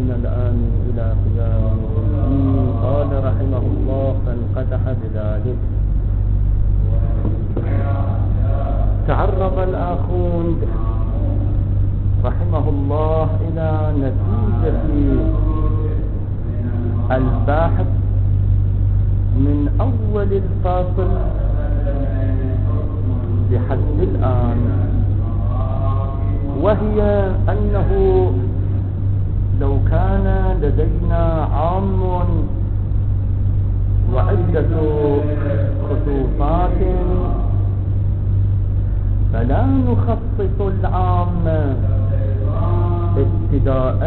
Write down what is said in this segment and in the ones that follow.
من الآن إلى قيام الدين. قال رحمه الله فانقدح بذلك. تعرض الآخوند رحمه الله إلى نتيجة الباحث من أول الفاصل لحد الآن، وهي أنه لو كان لدينا عام وعدة خصوصات فلا نخصص العام ابتداء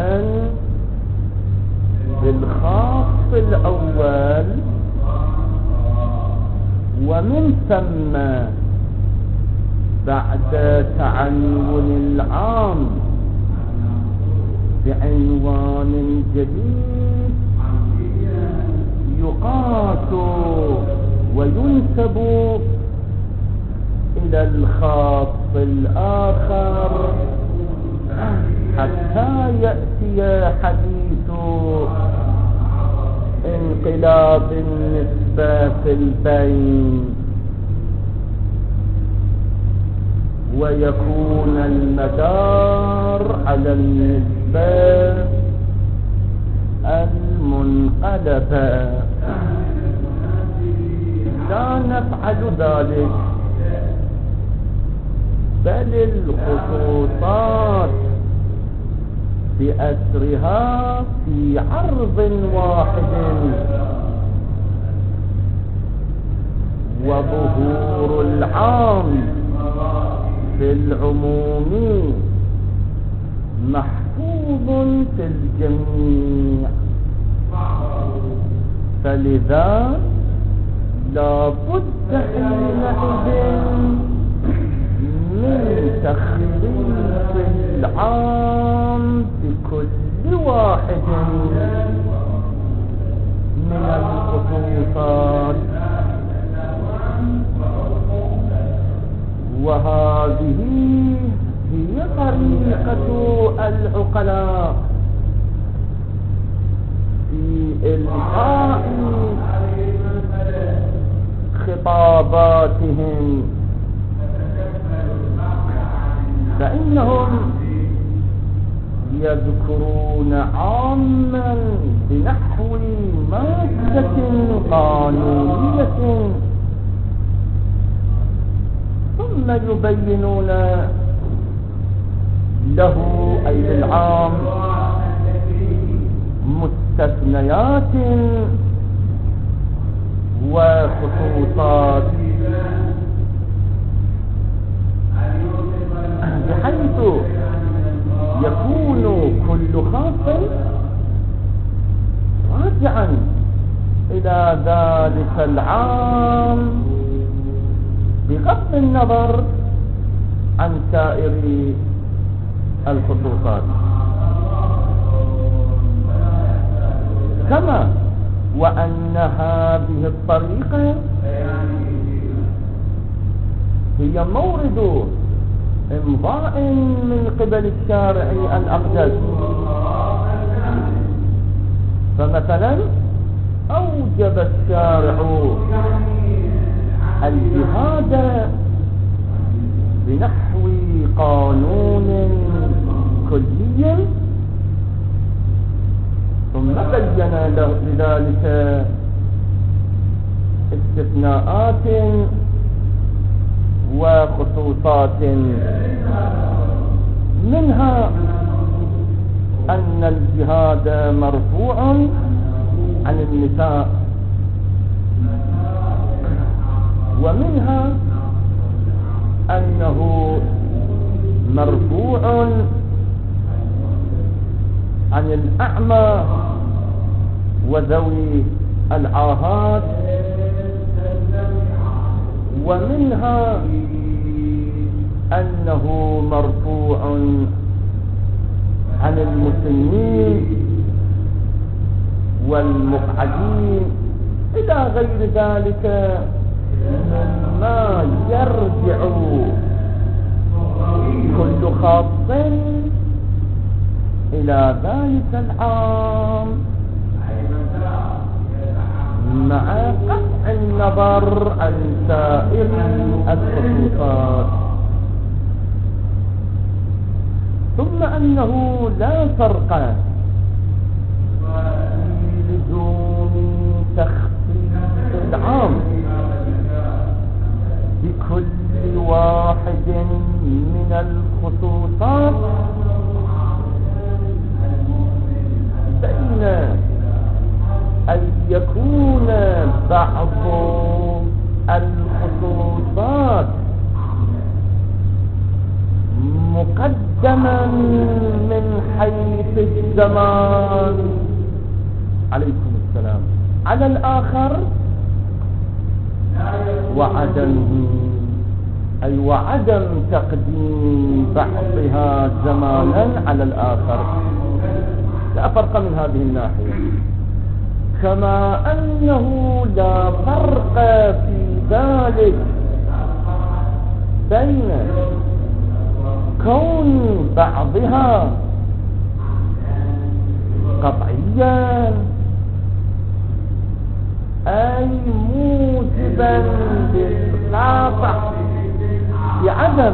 بالخاص الأول، ومن ثم بعد تعنون العام بعنوان جديد يقاس وينسب إلى الخاص الآخر حتى يأتي حديث انقلاب النسبة في البين، ويكون المدار على النسبة المنقلبة. لا نفعل ذلك، بل الخصوصات بأسرها في عرض واحد، وظهور العام في العموم محفوظ في الجميع، فلذا لا بد حينئذ من تخصيص العام بكل واحد من الخصوصات. وهذه هي طريقة العقلاء في إلقاء خطاباتهم، فإنهم يذكرون عاما بنحو مادة قانونية، ثم يبينون له أي للعام مستثنيات وخصوصات، بحيث يكون كل خاص راجعا إلى ذلك العام بغض النظر عن سائر الخصوصات. كما وأن هذه الطريقة هي مورد امضاء من قبل الشارع الأقدس. فمثلا أوجب الشارع الجهاد بنحو قانون كلي، ثم بين لذلك استثناءات وخصوصات، منها أن الجهاد مرفوع عن النساء، ومنها أنه مرفوع عن الأعمى وذوي العاهات، ومنها أنه مرفوع عن المسنين والمقعدين إلى غير ذلك مما يرجع كل خاص إلى ذلك العام مع قطع النظر عن سائر الخصوصات، ثم أنه لا فرق في لزوم تخصيص العام بكل واحد من الخصوصات بين أن يكون بعض الخصوصات مقدما من حيث الزمان عليكم السلام على الآخر، وعدم تقديم بعضها زمانا على الآخر، لا فرق من هذه الناحية. كما أنه لا فرق في ذلك بين كون بعضها قطعيا أي موجبا للقاطع بعدم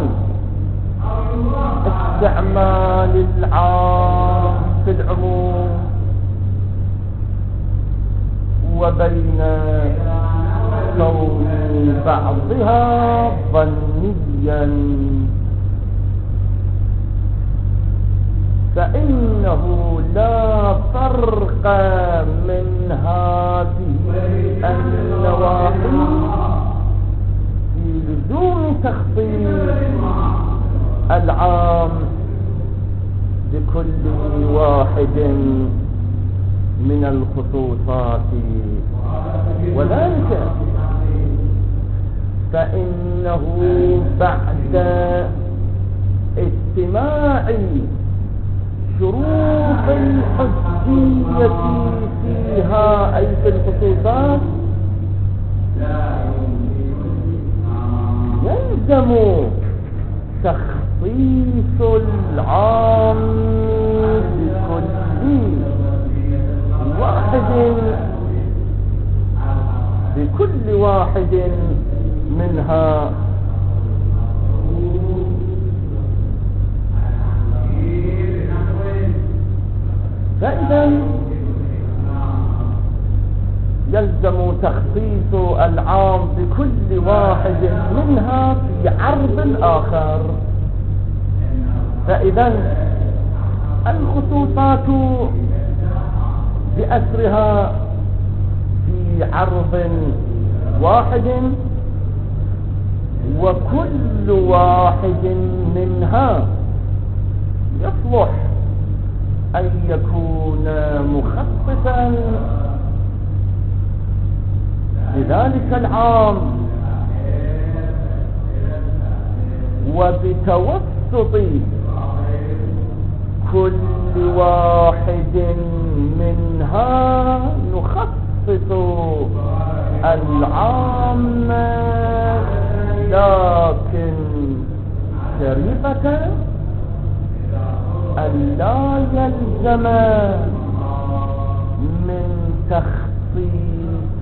استعمال العام في العموم، وبين كون بعضها ظنيا، فإنه لا فرق من هذه النواحي في لزوم تخصيص العام بكل واحد من الخصوصات، وذلك فإنه بعد اجتماع شروط الحجية فيها أي في الخصوصات يلزم تخصيص العام بكل واحد منها. فإذا يلزم تخصيص العام بكل واحد منها في عرض الآخر. فإذا الخصوصات بأسرها في عرض واحد، وكل واحد منها يصلح أن يكون مخصصا لذلك العام، وبتوسط كل واحد منها نخصص العام، لكن شريطة ألا يلزم من تخصيص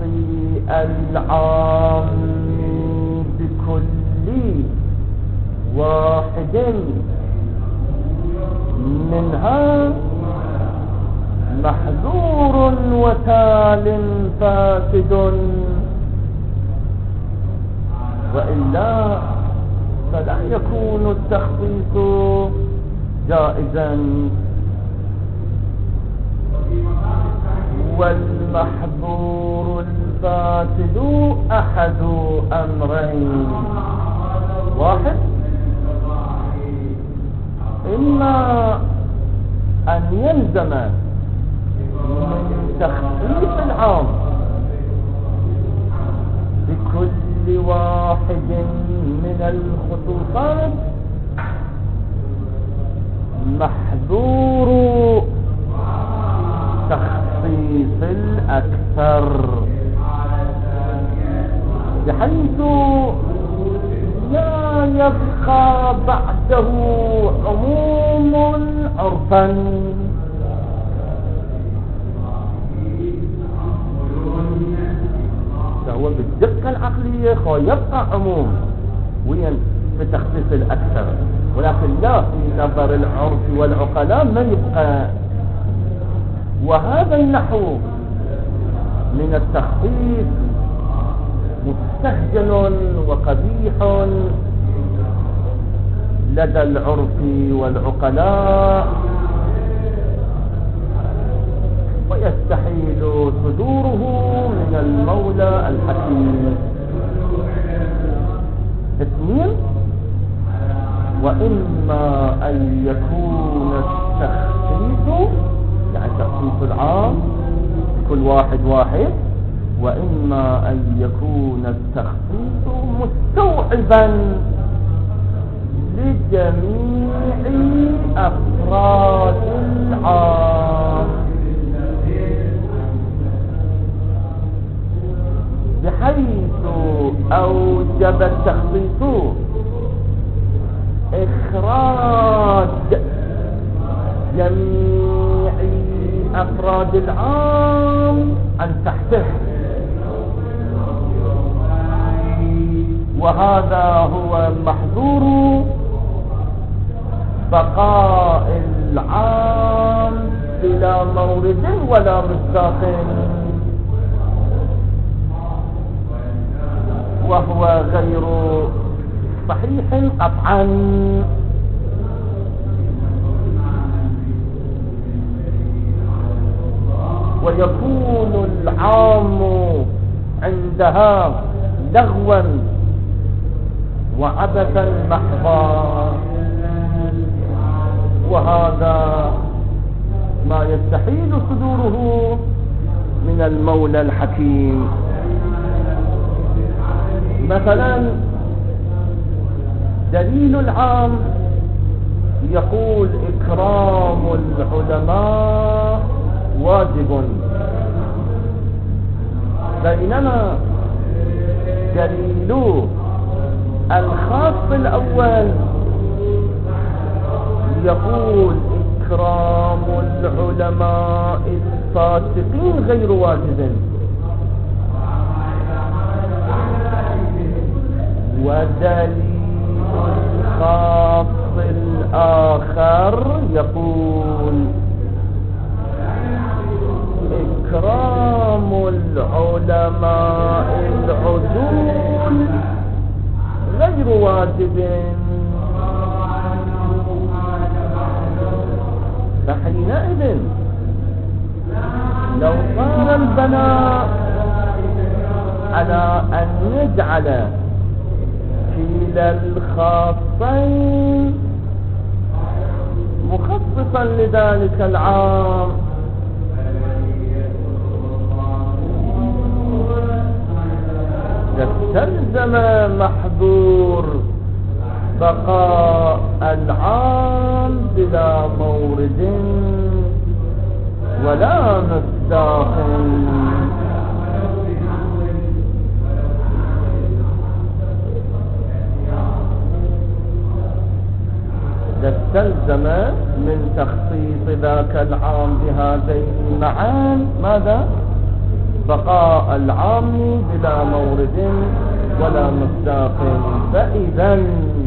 العام بكل واحد منها محذور وتال فاسد، وإلا فلا يكون التخصيص جائزا. والمحظور الفاسد أحد أمرين: واحد، إما أن يلزم من تخصيص العام بكل واحد من الخصوصات محظور تخصيص الأكثر، بحيث لا يبقى بعده عموم عرفا هو بالدقة العقلية يبقى عموم وين في تخصيص الأكثر، ولكن لا في نظر العرف والعقلاء ما يبقى. وهذا النحو من التخصيص مستهجن وقبيح لدى العرف والعقلاء، ويستحيل صدوره من المولى الحكيم. 2 وإما أن يكون التخصيص يعني تخصيص العام كل واحد، وإما أن يكون التخصيص مستوعبا لجميع أفراد العام، بحيث أوجب التخصيص إخراج جميع أفراد العام عن تحته، وهذا هو محظور بقاء العام بلا مورد ولا مصداق، وهو غير صحيح قطعا. ويكون العام عندها لغوا وعبثا محضا، وهذا ما يستحيل صدوره من المولى الحكيم. مثلا دليل العام يقول إكرام العلماء واجب، بينما دليل الخاص الأول يقول إكرام العلماء الفاسقين غير واجب، ودليل الخاص الآخر يقول إكرام العلماء العدول غير واجب. فحينئذ لو صار البناء على أن يجعل كلا الخاصين مخصصا لذلك العام، يستلزم محظور بقاء العام بلا مورد ولا مصداق. يستلزم من تخصيص ذاك العام بهذين المعان ماذا؟ بقاء العام بلا مورد ولا مصداق. فإذا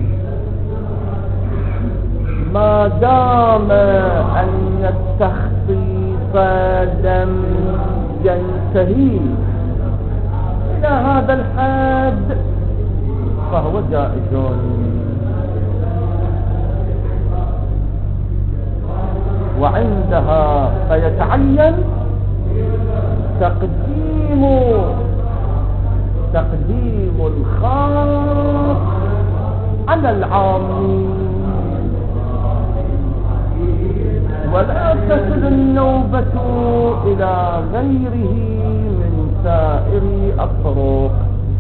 ما دام أن التخصيص لم ينتهي إلى هذا الحد فهو جائز. وعندها فيتعين تقديم الخاص على العام، ولا تصل النوبة إلى غيره من سائر الطرق.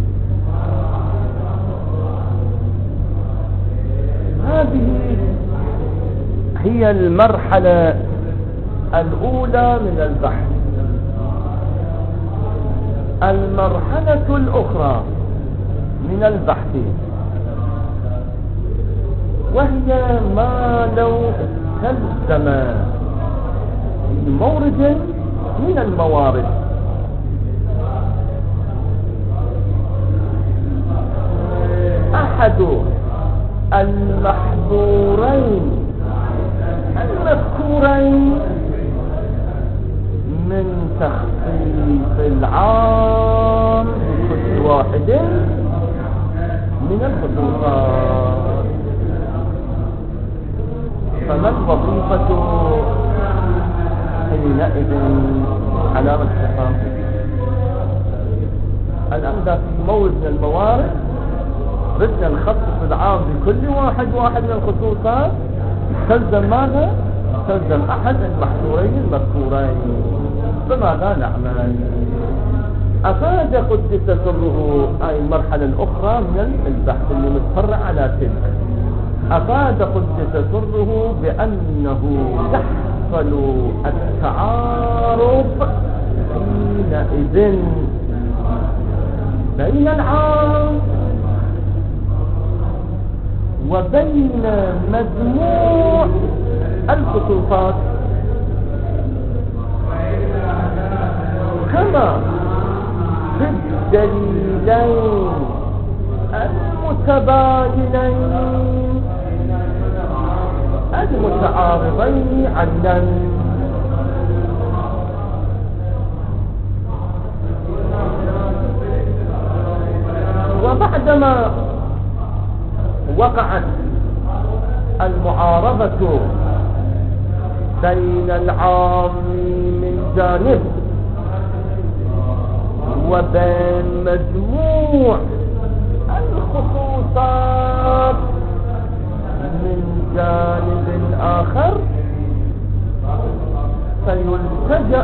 هذه هي المرحلة الأولى من البحث. المرحلة الأخرى من البحث وهي ما لو استلزم مورد من الموارد، المحظورين المذكورين من تخصيص العام بكل واحد من الخصوصات. فما الوظيفة حينئذ على الاختصاص؟ الآن ذا في مورد من الموارد بدنا نخصص العام بكل واحد من الخصوصات، تلزم ماذا؟ تلزم أحد المحظورين المذكورين. فماذا نعمل؟ أفاد قدس سره أي المرحلة الأخرى من البحث اللي متفرع على تلك. أفاد قدس سره بأنه يحصل التعارض حينئذ بين العام وبين مجموع الخصوصات، كما في الدليلين المتباينين المتعارضين عنا. وبعدما وقعت المعارضة بين العام من جانب وبين مجموع الخصوصات من جانب آخر، فيلتجأ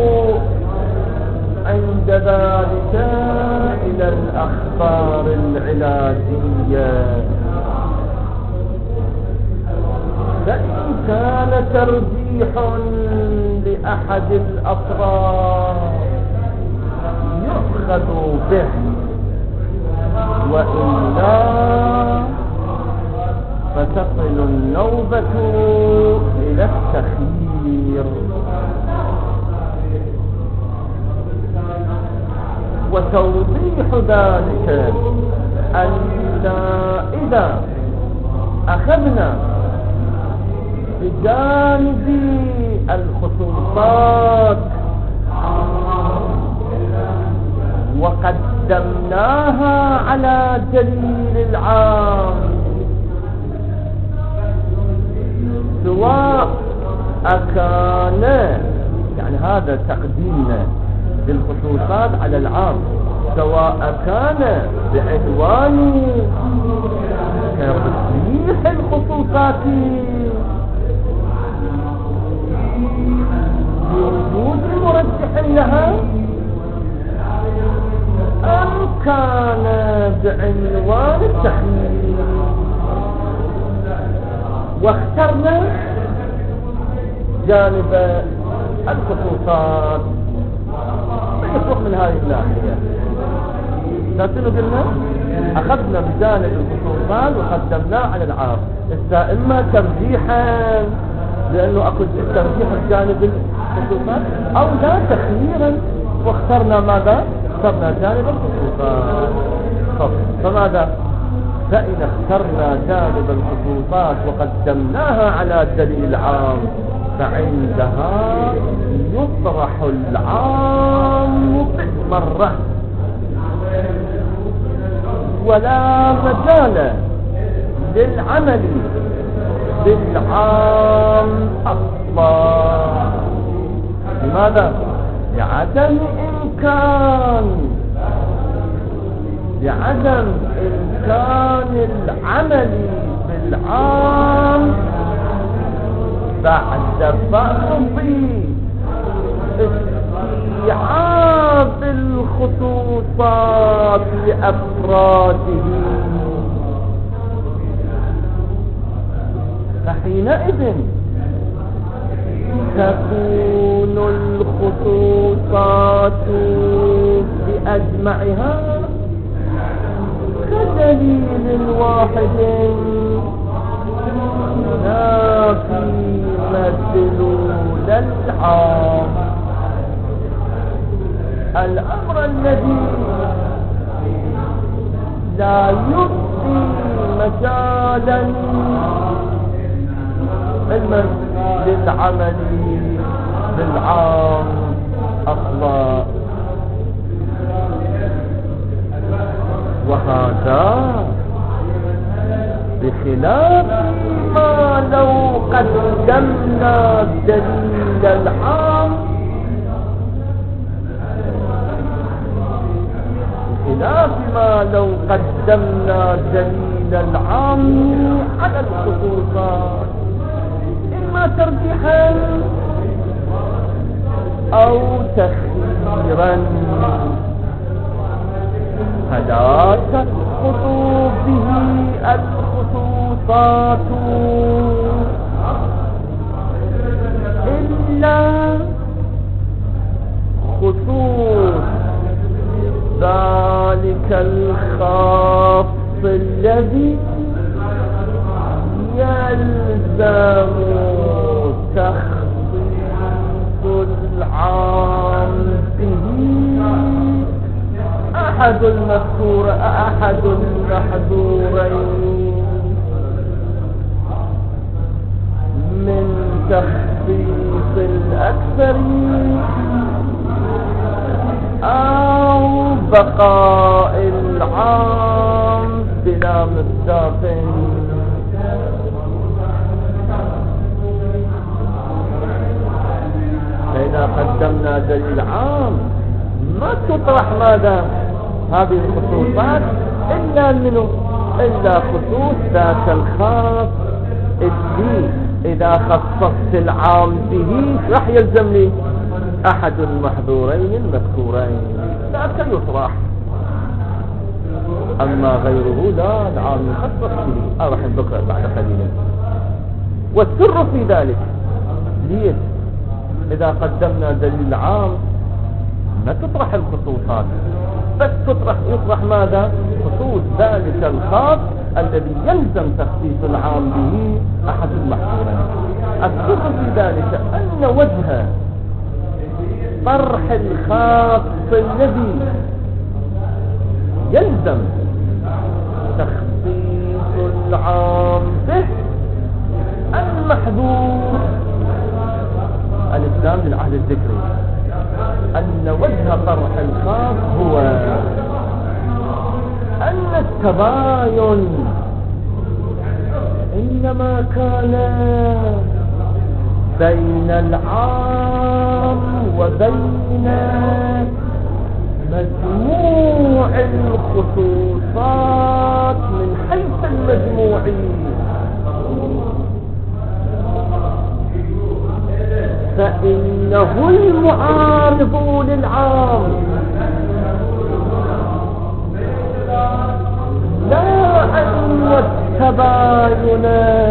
عند ذلك إلى الأخبار العلاجية. فإن كان ترجيح لأحد الأطراف يؤخذ به، وإلا فتصل النوبة إلى التخيير. وتوضيح ذلك أن إذا أخذنا بجانب الخصوصات وقدمناها على دليل العام، سواء أكان يعني هذا تقديمنا للخصوصات على العام، سواء كان بعنوان تصريح الخصوصات بوجود مرجح لها، أم كان بعنوان التخيير. واخترنا جانب الخصوصات يفرق من هذه الناحية. لكن قلنا أخذنا بجانب الخصوصات وقدمناه على العام، إما ترجيحا لأنه أخذ الترجيح بجانب الخصوصات، أو لا تخييرا واخترنا ماذا؟ اخترنا جانب الخصوصات. فماذا؟ فإن اخترنا جانب الخصوصات وقدمناها على دليل العام، فعندها يطرح العام مرة، ولا مجال للعمل بالعام أصلا. لماذا؟ لعدم إمكان العمل بالعام بعد فرض استيعاب الخصوصات لأفراده. فحينئذ تكون الخصوصات بأجمعها كدليل واحد ينافي مدلول العام. الأمر الذي لا يبدي مجالا علما للعمل بالعام أصلا. وهذا بخلاف ما لو قدمنا دليل العام، بخلاف ما لو قدمنا دليل العام على الخصوصات، إما ترجيحا أو تخييرا، فلا تسقط به الخصوصات إلا خصوص ذلك الخاص الذي يلزم تخصيص العام به أحد المحذورين من تخصيص الأكثر أو بقاء العام بلا مصداق. فإذا قدمنا دليل عام ما تطرح ماذا هذه الخصوصات إلا خصوص ذاك الخاص اللي إذا خصصت العام به راح يلزم لي أحد المحذورين المذكورين، ذاك يطرح. أما غيره لا، العام يخصص به. راح نذكر بعد قليل. والسر في ذلك ليش إذا قدمنا دليل عام ما تطرح الخصوصات، بس يطرح ماذا؟ خصوص ذلك الخاص الذي يلزم تخصيص العام به أحد المحذورين. السر في ذلك أن وجه طرح الخاص الذي يلزم تخصيص العام به المحذور الإسلام للعهد الذكري، أن وجه طرح الخاص هو أن التباين إنما كان بين العام وبين مجموع الخصوصات من حيث المجموعي. فإنه المعارض للعام لا أن التباين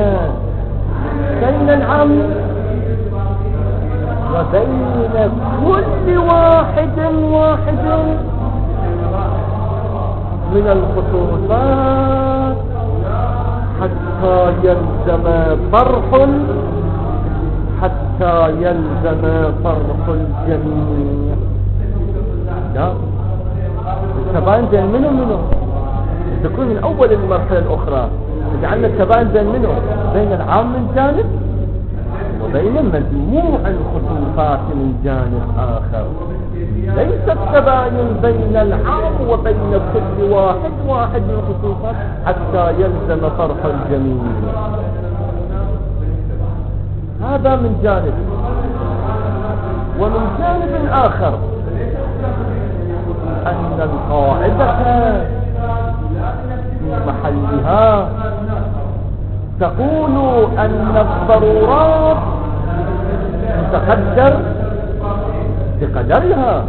بين العام وبين كل واحد من الخصوصات حتى يلزم طرح الجميع. لا، التباين بين منه تكون من أول المرحلة الأخرى، جعلنا التباين بين العام من جانب وبين مجموع الخصوصات من جانب آخر. ليس التباين بين العام وبين كل واحد من الخصوصات حتى يلزم طرح الجميع. هذا من جانب. ومن جانب آخر أن القاعدة في محلها تقول أن الضرورات تقدر بقدرها.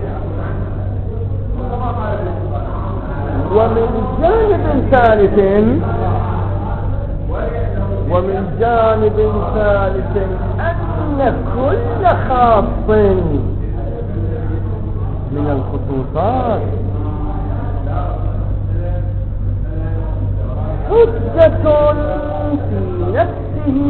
ومن جانب ثالث أن كل خاص من الخصوصات حجة في نفسه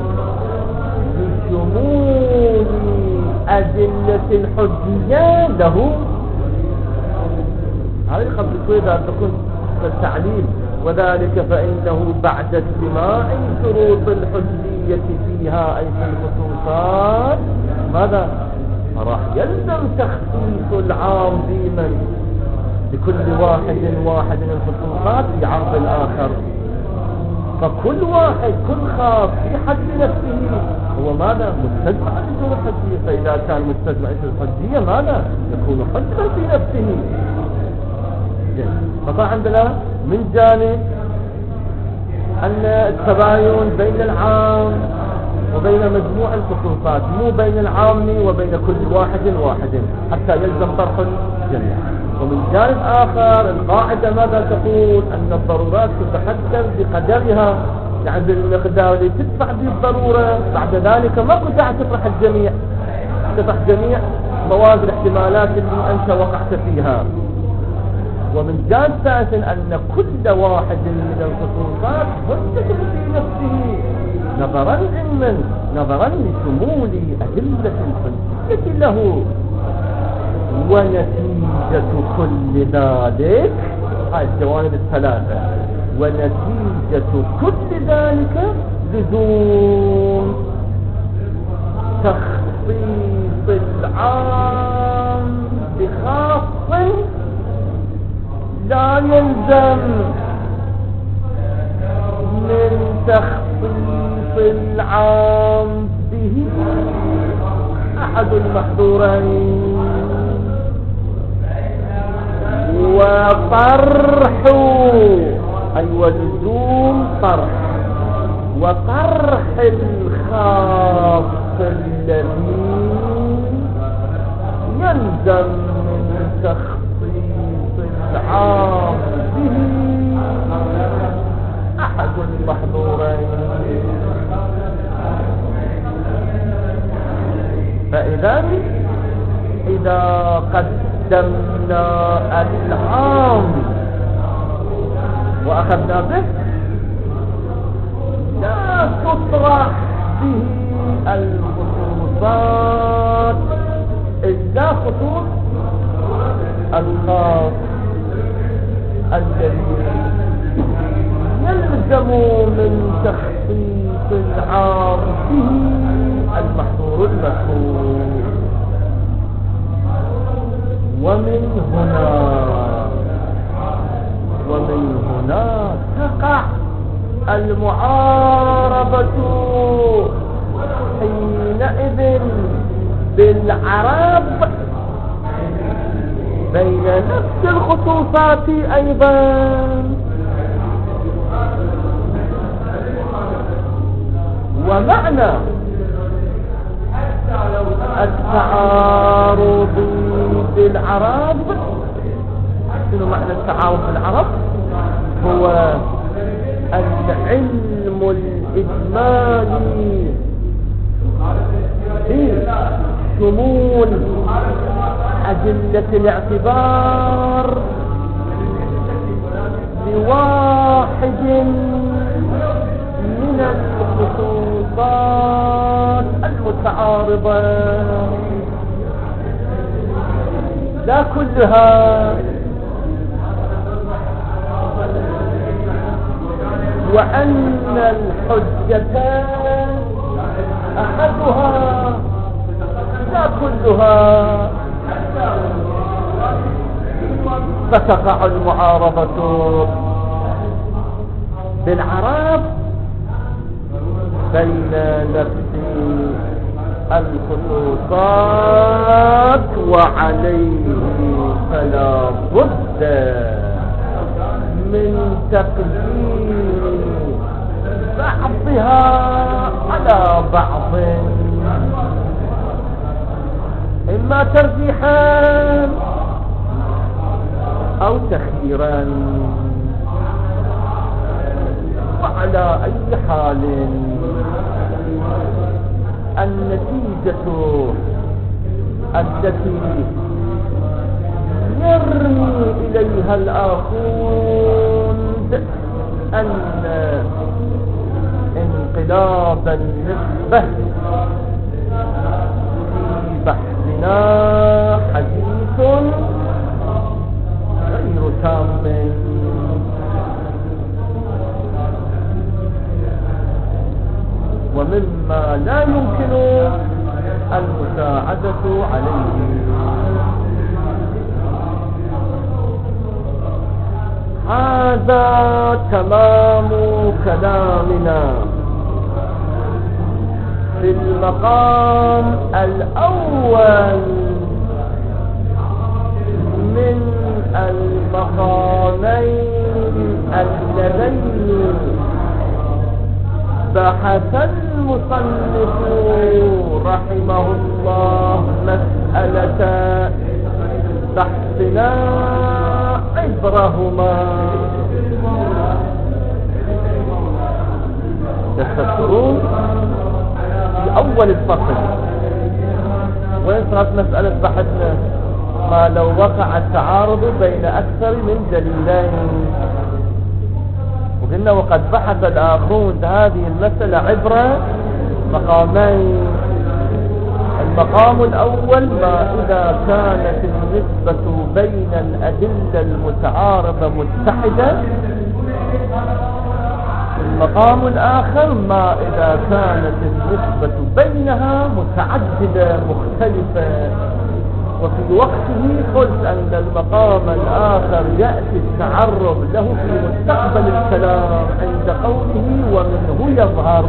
بشمول أدلة الحجية له. هذه قبل شوي تكون التعليل وذلك فإنه بعد اجتماع شروط الحجية فيها أي في الخصوصات ماذا؟ راح يلزم تخصيص العام ضمن لكل واحد من الخصوصات في عرض الآخر. فكل واحد كل خاص في حد نفسه هو ماذا؟ مستجمع لشروط الحجية. فإذا كان مستجمع لشروط الحجية ماذا؟ يكون حجة في نفسه. فطبعا عندنا من جانب أن التباين بين العام وبين مجموع الخصوصات، مو بين العام وبين كل واحد حتى يلزم طرح الجميع. ومن جانب آخر القاعدة ماذا تقول؟ أن الضرورات تتحكم بقدرها، يعني بالمقدار اللي تدفع به الضرورة. بعد ذلك ما كنت تطرح الجميع، تطرح جميع مواد الاحتمالات اللي أنت وقعت فيها. ومن جانب ثالث أن كل واحد من الخصوصات حجة في نفسه نظرا لشمول أدلة الحجية له، ونتيجة كل ذلك هاي الجوانب الثلاثة، ونتيجة كل ذلك لزوم تخصيص العام بخاص لا يلزم من تخصيص العام به أحد المحظورين، وطرح أي ولزوم طرح وطرح الخاص الذي يلزم من تخصيص العام به أحد المحظورين. إذا قدمنا العام وأخذنا به لا تطرح به الخصوصات إلا خصوص الخاص الذي يلزم من تخصيص العام به المحظور المذكور. ومن هنا تقع المعارضة حينئذ بالعرب بين نفس الخصوصات أيضا. ومعنى التعارض بالعرب، شنو معنى التعارض بالعرب؟ هو العلم الإجمالي بشمول أدلة الاعتبار لواحد من الخصوصات المتعارضة، لا كلها. وأن الحجة أحدها لا كلها، فتقع المعارضة بالعرب بين نفس الخصوصات، وعليه فلا بد من تقديم بعضها على بعض، إما ترجيحا أو تخييرا. وعلى أي حال النتيجة التي يرمي إليها الآخون أن انقلاب النسبة في بحثنا حديث غير تام، ومما لا يمكن المساعدة عليه. هذا تمام كلامنا في المقام الأول من المقامين اللذين بحث المصنف رحمه الله مسألة بحثنا عبرهما. تذكرون في أول الفصل وين صارت مسألة بحثنا؟ ما لو وقع التعارض بين أكثر من دليلين، وقلنا وقد بحث الآخرون هذه المسألة عبر مقامين. المقام الأول ما إذا كانت النسبة بين الأدلة المتعارضة متحدة. المقام الآخر ما إذا كانت النسبة بينها متعددة مختلفة. وفي وقته قلت أن المقام الآخر يأتي التعرض له في مستقبل الكلام عند قوله ومنه يظهر.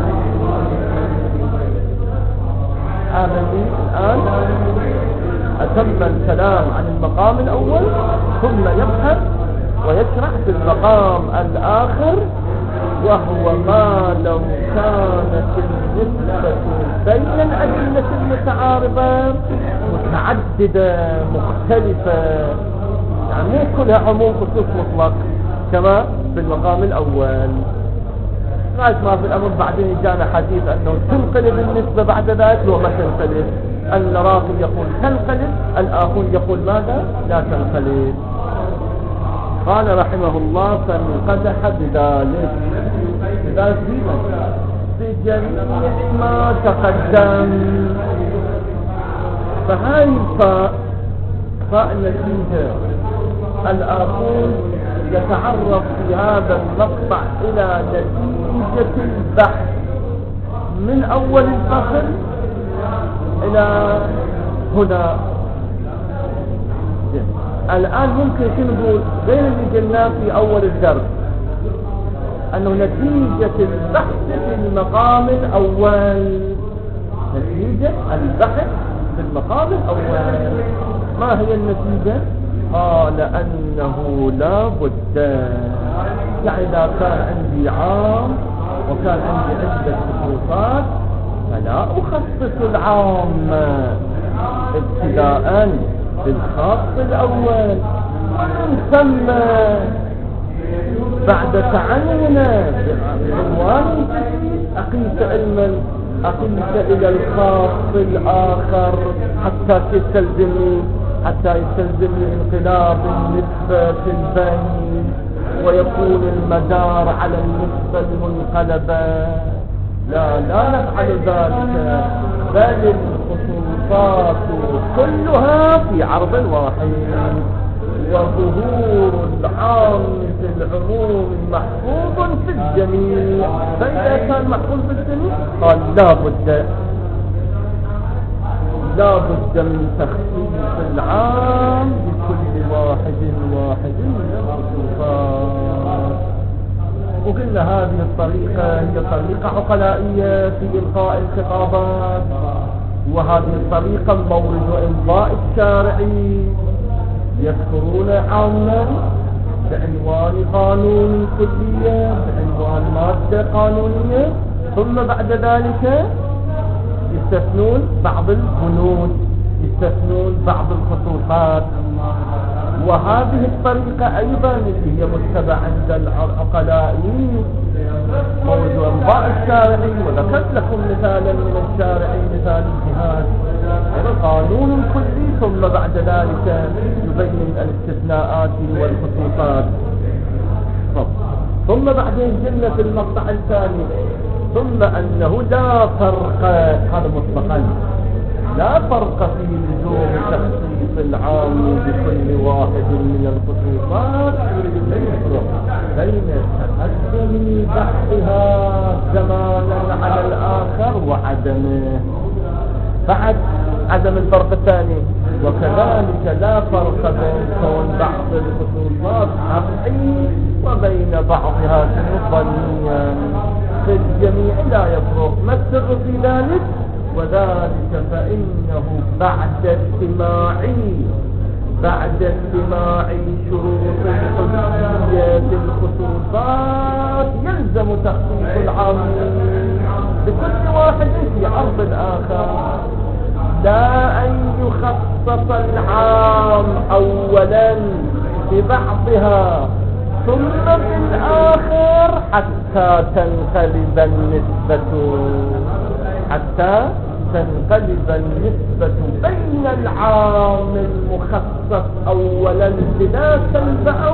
الآن أتم الكلام عن المقام الأول ثم يبحث ويشرح في المقام الآخر، وهو ما لو كانت النسبة بين الأدلة المتعارضة متعددة مختلفة، يعني مو كلها عموم خصوص مطلق كما في المقام الأول. رأيت ما في الأمر بعدين جانا حديث أنه تنقلب النسبة بعد ذلك وما تنقلب. الراوي يقول تنقلب، الآخر يقول ماذا؟ لا تنقلب. قال رحمه الله فانقدح بذلك بجميع ما تقدم. فهاي فاء النتيجة. الآخر يتعرف في هذا المقطع إلى نتيجة البحث من أول الفصل إلى هنا. الآن ممكن نقول غير اللي قلناه في أول الدرس أنه نتيجة البحث في المقام الأول. نتيجة البحث في المقام الأول ما هي النتيجة؟ قال أنه لا بد، يعني إذا كان عندي عام وكان عندي عدة خصوصات فلا أخصص العام ابتداء بالخاص الأول، ثم بعد تعينه بعنوان أقيس علما أقيس إلى الخاص الآخر حتى يستلزمني انقلاب النسبة في البين ويكون المدار على النسبة المنقلبة. لا نفعل ذلك، بل الخصوصات كلها في عرض واحد، وظهور العام في العموم محفوظ في الجميع. فإذا كان محفوظ في الجميع قال لا بد من تخصيص العام بكل واحد من الخصوصات. وقلنا هذه الطريقة هي طريقة عقلائية في إلقاء الخطابات، وهذه الطريقة مورد إمضاء الشارعي. يذكرون عاما بعنوان قانون كلية، بعنوان مادة قانونية، ثم بعد ذلك يستثنون بعض البنود، يستثنون بعض الخصوصات. وهذه الطريقة أيضا اللي هي متبعة عند العقلائيين مورد إمضاء الشارعي. وذكرت لكم مثالا من الشارعي، مثال الجهاد، قانون كلي ثم بعد ذلك يبين الاستثناءات والخصوصات. ثم بعدين قلنا في المقطع الثاني ثم أنه لا فرق، هذا مطلقا لا فرق في لزوم تخصيص العام بكل واحد من الخصوصات يفرق بين تقدم بعضها زمانا على الآخر وعدمه. بعد عدم الفرق الثاني. وكذلك لا فرق بين كون بعض الخصوصات قطعي وبين بعضها ظنيا. في الجميع لا يفرق. ما السر في ذلك؟ وذلك فإنه بعد اجتماع شروط الحجية الخصوصات يلزم تخصيص العام بكل واحد في عرض الآخر، لا أن يخصص العام أولا ببعضها ثم بالآخر حتى تنقلب النسبة بين العام المخصص أولا بلا تنفع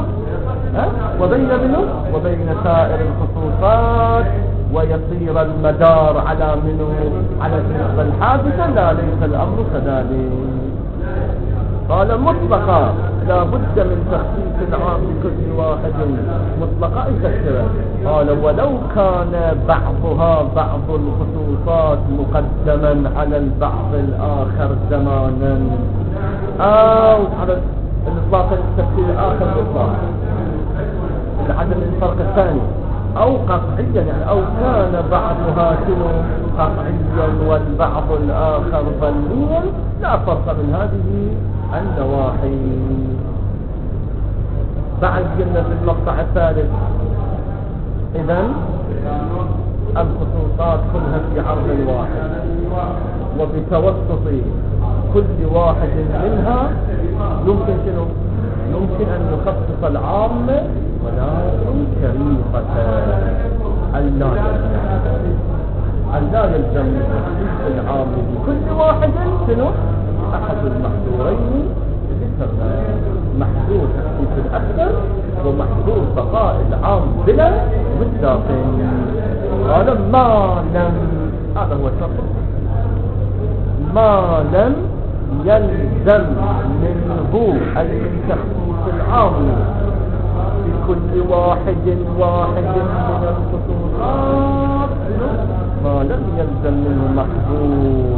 وبين سائر الخصوصات، ويصير المدار على النسبة الحادثة. لا، ليس الأمر كذلك. قال مطلقا لا بد من تخصيص العام بكل واحد مطلقا يفسره. قال ولو كان بعض الخصوصات مقدما على البعض الآخر زمانا، أو على الإطلاق التفسير الآخر بالإطلاق عدم الفرق الثاني، أو قطعيا يعني أو كان بعضها قطعيا والبعض الآخر ظنيا، لا فرق من هذه النواحي. بعد قلنا في المقطع الثالث إذن الخصوصات كلها في عرض واحد، وبتوسط كل واحد منها يمكن أن يخصص العام، ولكن شريطة لا يلزم العام بكل واحد أحد المحذورين محذور تخصيص الأكثر ومحذور بقاء العام بلا مصداق. قال هذا هو الشرط، ما لم يلزم منه أي من تخصيص العام بكل واحد من الخصوصات ما لم يلزم منه محذور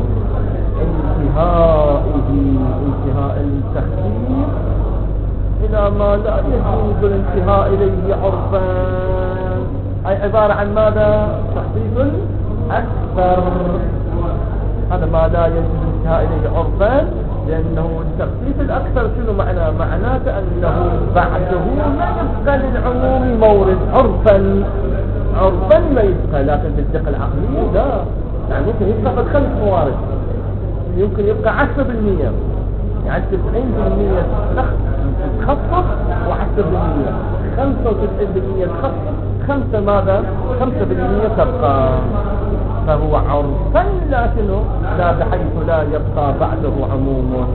انتهاء التخصيص إلى ما لا يجوز الانتهاء إليه عرفا، أي عبارة عن ماذا؟ تخصيص أكثر. هذا ما لا يجوز الانتهاء إليه عرفا، لأنه التخصيص الأكثر شنو معناته أنه بعده لا يبقى للعموم مورد عرفا ما يبقى، لكن بالدقة العقلية لا، يعني ممكن يبقى قد 5 موارد، يمكن يبقى 10%، يعني 90% تخصص و10%، 95% تخصص، 5% تبقى، فهو عرفا لكنه لا بحيث لا يبقى بعده عموم.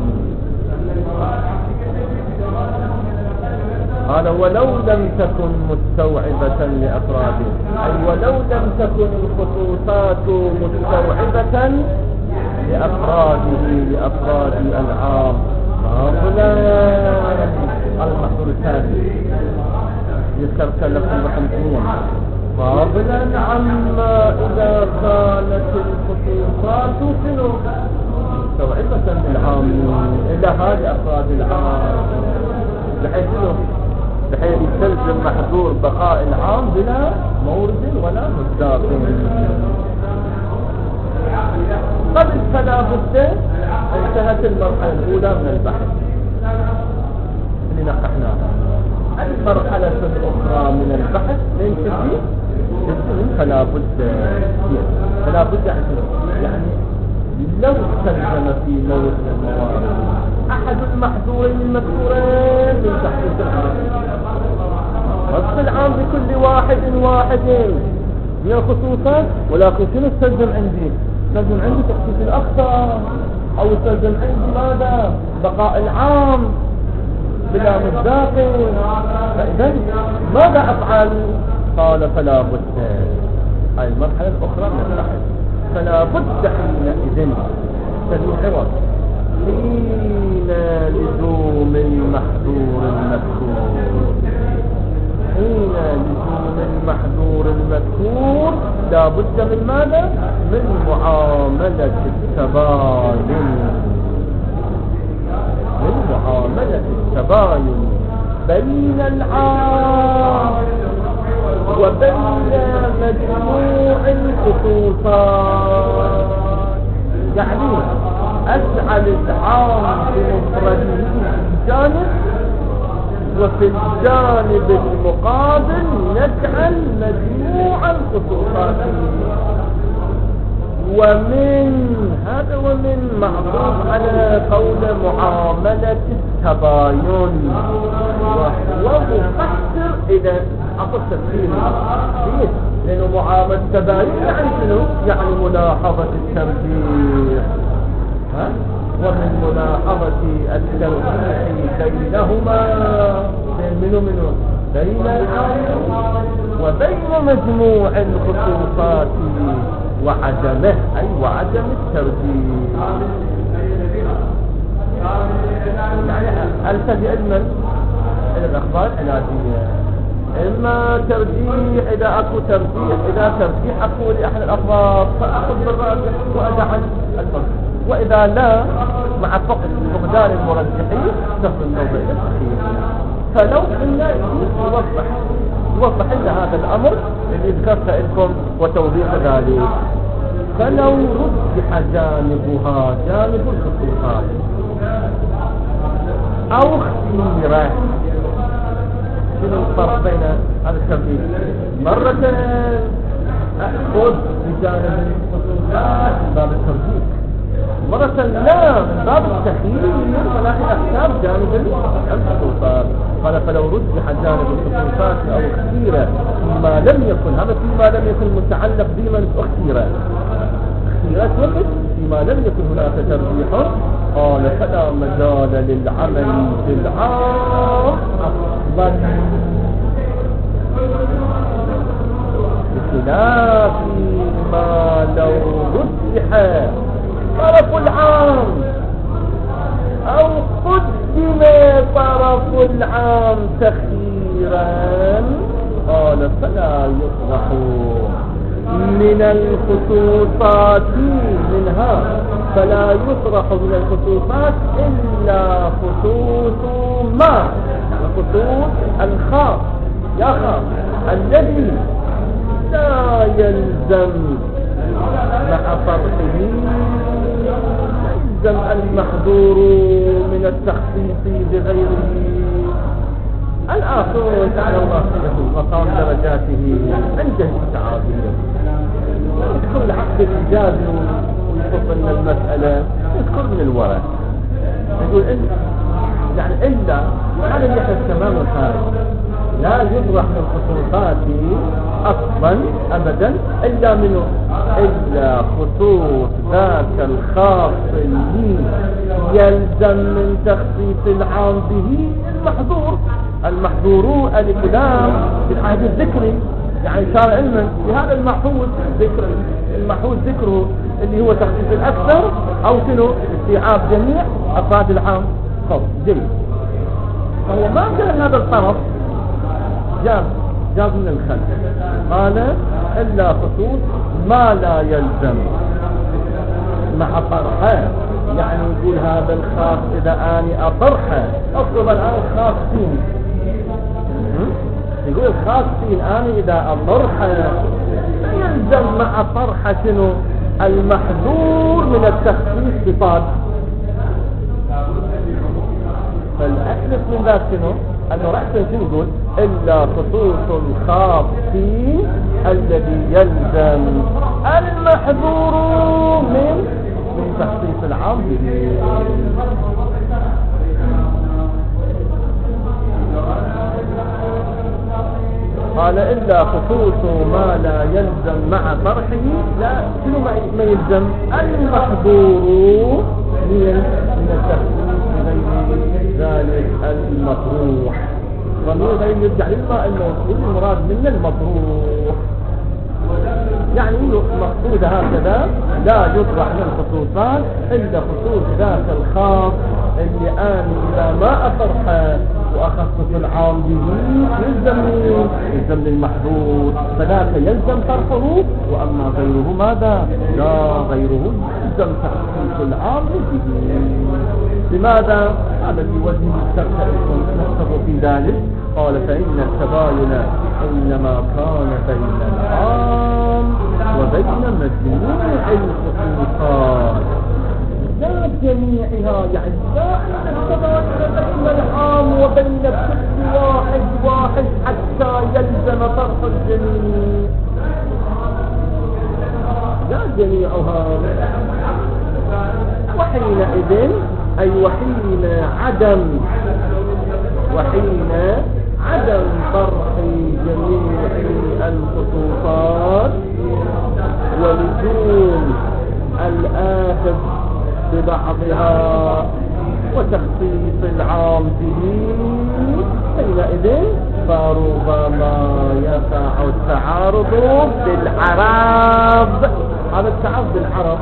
قال ولو لم تكن مستوعبة لأفراده، أي ولو لم تكن الخصوصات مستوعبة لأفراد العام. هنا المحظور الثاني يذكر لكم رقم 2 فضلا عما إذا كانت الخصوصات مستوعبة للعام إلى هذه أفراد العام، بحيث يستلزم محظور بقاء العام بلا مورد ولا مصداق. قبل فلا بد انتهت المرحلة الأولى من البحث اللي نقحناها. المرحلة الأخرى من البحث فلا بد يعني لو استلزم في مورد الموارد أحد المحظورين المذكورين من تخصيص العام، وصف العام بكل واحد من الخصوصات، ولكن شنو استلزم عندي؟ استلزم عندي تخصيص الأكثر، أو استلزم عندي ماذا؟ بقاء العام بلا مصداق. فإذن ماذا أفعل؟ قال فلا بد، هاي المرحلة الأخرى من البحث، فلا بد حينئذ عوض حين لزوم المحذور المذكور. حين لزوم المحذور المذكور لا بد من ماذا؟ من معاملة التباين. من معاملة التباين بين العام وبين مجموع الخصوصات. يعني أجعل العام بمفرده جانب، وفي الجانب المقابل نجعل مجموع الخصوصات. ومن هذا ومن معروف على قول معاملة التباين، وهو مفسر إذا أقول تفسير لأنه معاملة التباين يعني شنو؟ يعني ملاحظة الترجيح. ومن ملاحظة الترجيح بينهما بين العام وبين مجموع الخصوصات وعدمه، أي وعدم الترجيح. يعني ألتجئ إلى الأخبار العلاجية، إما ترجيح إذا أكو ترجيح، إذا ترجيح أكو لأحد الأخبار فأخذ بالراجح وأدعى المرجح، وإذا لا مع فقدان المرجحين تصل النظر إلى الأخير. فلو قلنا يوضح لنا هذا الأمر اللي ذكرت لكم وتوضيح ذلك. فلو رجح جانبها جانب الخصوصات أو اختيره، شنو الفرق بين هذا الترتيب؟ مرة أخذ بجانب الخصوصات من باب الترجيح، مرة لا من باب التخيير ولكن أختار جانب الخصوصات. قال فلو رجح جانب الخصوصات أو اختيره فيما لم يكن، هذا فيما لم يكن متعلق بمن اختيره، اختيرت وقت فيما لم يكن هناك ترجيح، قال فلا مجال للعمل في العام أفضل، بخلاف ما لو رجح طرف العام أو قدم طرف العام تخييرا، قال فلا يطرح من الخصوصات منها، فلا يطرح من الخصوصات إلا خصوص ما، الخصوص الخاص يا خاص الذي لا يلزم مع فرحه يلزم المحظور من التخصيص بغيره. الآخرون تعالى الله في مقام درجاته عنده التعاطية، يذكر العقد الإيجابي ويحط لنا المسألة، يذكر من الورع يقول يعني إلا هذا يحدث تمام الخارج، لا يطرح من خصوصاته أصلا أبدا إلا منه، إلا خصوص ذاك الخاص اللي يلزم من تخصيص العام به المحظور. المحظور الكلام في العهد الذكري، يعني صار علما بهذا المحفوظ ذكر، المحفوظ ذكره اللي هو تخصيص الأكثر أو شنو استيعاب جميع أفراد العام. خب جيد، فهو ما كان هذا الطرف جاب من الخلف، قال إلا خصوص ما لا يلزم مع طرحه، يعني يقول هذا الخاص إذا أني أطرحه، أطلب الآن خاص فيني، يقول الخاص فين أني إذا أطرحه يلزم مع طرحه شنو المحذور من التخصيص بطال. فالأكثر من ذات شنو أنه رأسا شنو يقول إلا خصوص الخاص الذي يلزم المحذور من تخصيص العام به. قال إلا خصوص ما لا يلزم مع طرحه، لا شنو ما يلزم المحذور من التخصيص غير ذلك المطروح. ضمير غير يرجع للماء الموصول، المراد من المطروح. يعني مقصود هكذا لا يطرح من الخصوصات إلا خصوص ذاك الخاص اللي أنا إذا ما أطرحه وأخصص العام به يلزم المحدود، فذاك يلزم طرحه. وأما غيره ماذا؟ لا، غيره يلزم تخصيص العام به. لماذا؟ هذا في وجه نستفسر في ذلك. قال فإن التباين إنما كان بين العام وبين مجموع الخصوصات لا جميعها، يعني لا أن التباين بين العام وبين كل واحد حتى يلزم طرح الجميع، لا جميعها. وحينئذ أي وحين عدم طرح جميع الخصوصات ولزوم الآخذ ببعضها وتخصيص العام به، حينئذ فربما يقع التعارض بالعرب. هذا التعارض بالعرب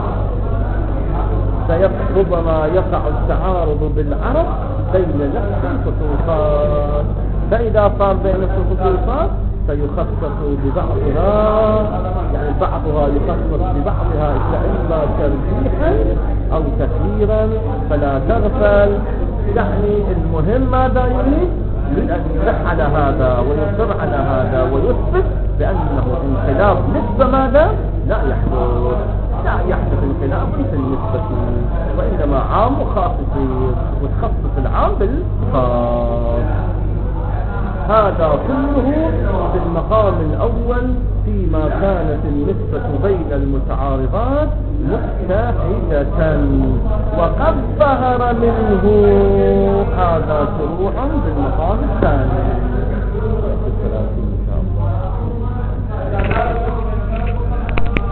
ربما يقع التعارض بالعرب بين نفس الخصوصات. فإذا صار بين الخصوصات سيخصص ببعضها، يعني بعضها يخصص ببعضها إما ترجيحا أو تخييرا. فلا تغفل، يعني المهم ماذا يريد أن يصح على هذا ويصر على هذا ويثبت بأنه انقلاب نسبة ماذا لا يحدث انقلاب في النسبة، وإنما عام وخاص وتخصص العام بالخاص. هذا كله في المقام الأول فيما كانت النسبة بين المتعارضات متحدة. وقد ظهر منه هذا شروع بالمقام الثاني.